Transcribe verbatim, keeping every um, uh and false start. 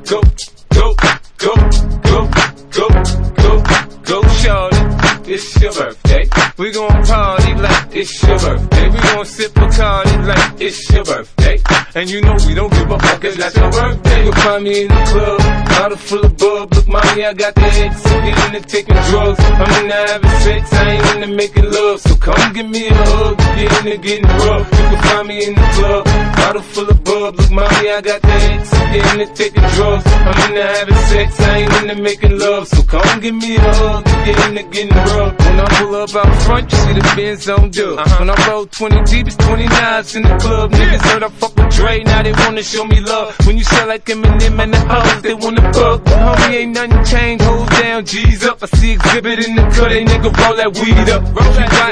go, go, go, go, go, go, go, shorty. It's your birthday. We gon' party like it's your birthday. We gon' sip Bacardi like it's your birthday. And you know we don't give a fuck, it's not your birthday. You'll find me in the club, bottle full of bub. Look, mommy, I got the X, so get into taking drugs. I'm into having sex, I ain't into making love. So come give me a hug, get into getting rough. You can find me in the club, bottle full of bub. Look, mommy, I got the X, so get into taking drugs. I'm into having sex, I ain't into making love. So come give me a hug, get into getting rough. When I pull up out front, you see the Benz on dub. Uh-huh. When I roll twenty deep, it's twenty-nines in the club. Niggas heard I fuck with Dre, now they wanna show me love. When you sell like Eminem and the hoes, they wanna fuck. Homie, ain't nothing changed, hold down, G's up. I see exhibit in the cut, they nigga roll that weed up. Roll that